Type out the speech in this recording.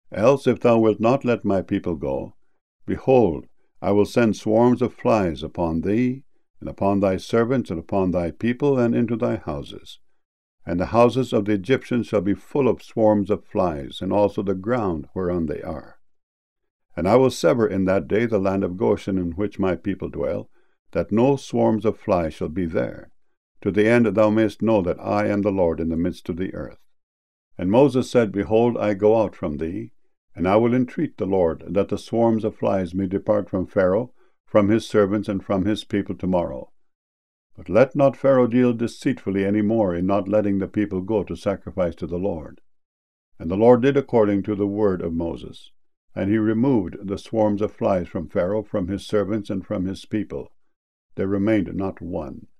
Else, if thou wilt not let my people go, behold, I will send swarms of flies upon thee, and upon thy servants, and upon thy people, and into thy houses. And the houses of the Egyptians shall be full of swarms of flies, and also the ground whereon they are. And I will sever in that day the land of Goshen in which my people dwell, that no swarms of flies shall be there, to the end that thou mayest know that I am the Lord in the midst of the earth. And Moses said, Behold, I go out from thee, and I will entreat the Lord that the swarms of flies may depart from Pharaoh, from his servants, and from his people tomorrow. But let not Pharaoh deal deceitfully any more in not letting the people go to sacrifice to the Lord. And the Lord did according to the word of Moses. And he removed the swarms of flies from Pharaoh, from his servants, and from his people. There remained not one.